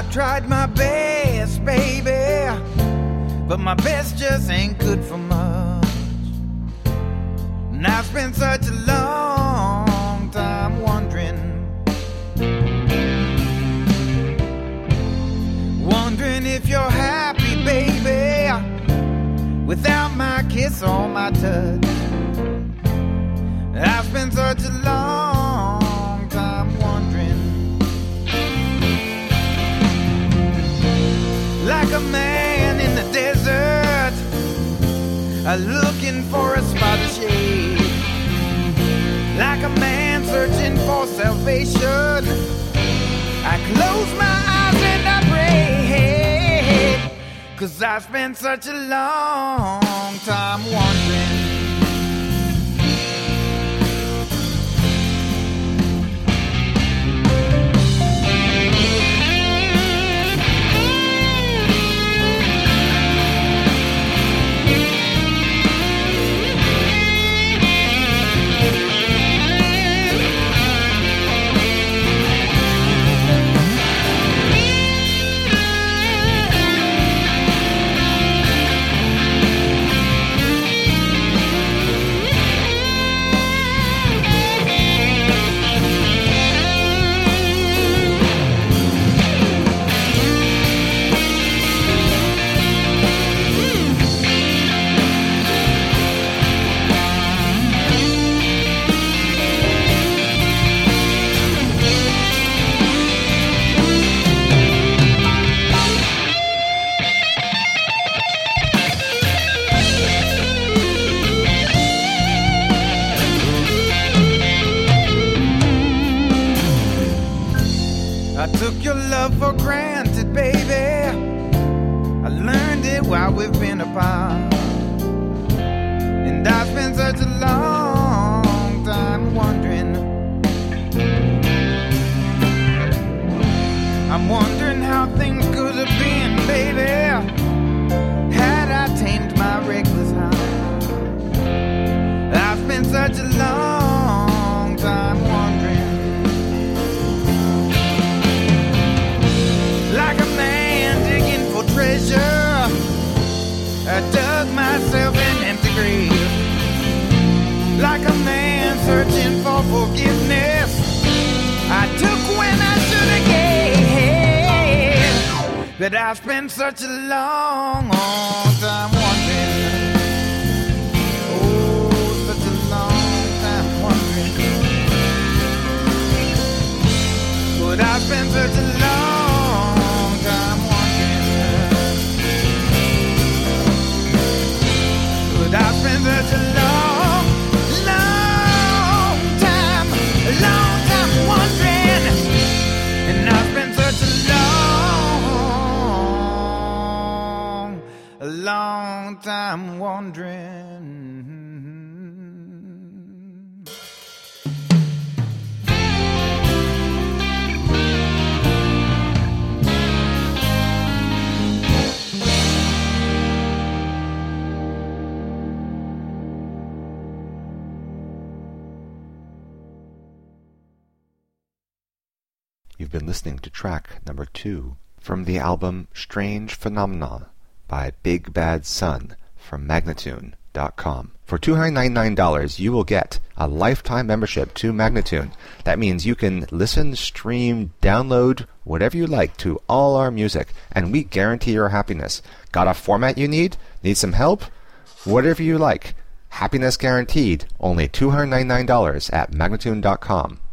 I've tried my best, baby, but my best just ain't good for much. And I've spent such a long time wondering if you're happy, baby, without my kiss or my touch. I've spent such a long time wondering, like a man in the desert, looking for a spot of shade, like a man searching for salvation. I close my eyes and I pray, 'cause I spent such a long time wondering. Took your love for granted, baby. I learned it while we've been apart. And I spent such a long time wondering. I'm wondering how things could have been, baby, had I tamed my reckless heart. I've spent such a long time wondering, like a man digging for treasure. I dug myself an empty grave, like a man searching for forgiveness. I took when I should have gave, but I spent such a long time wondering. Oh, such a long time wondering. But I spent such a long time wondering. But I spent such a long time wondering. And I spent such a long time wondering. You've been listening to track number 2 from the album Strange Phenomena by Big Bad Sun from Magnatune.com. For $299, you will get a lifetime membership to Magnatune. That means you can listen, stream, download, whatever you like to all our music, and we guarantee your happiness. Got a format you need? Need some help? Whatever you like. Happiness guaranteed. Only $299 at Magnatune.com.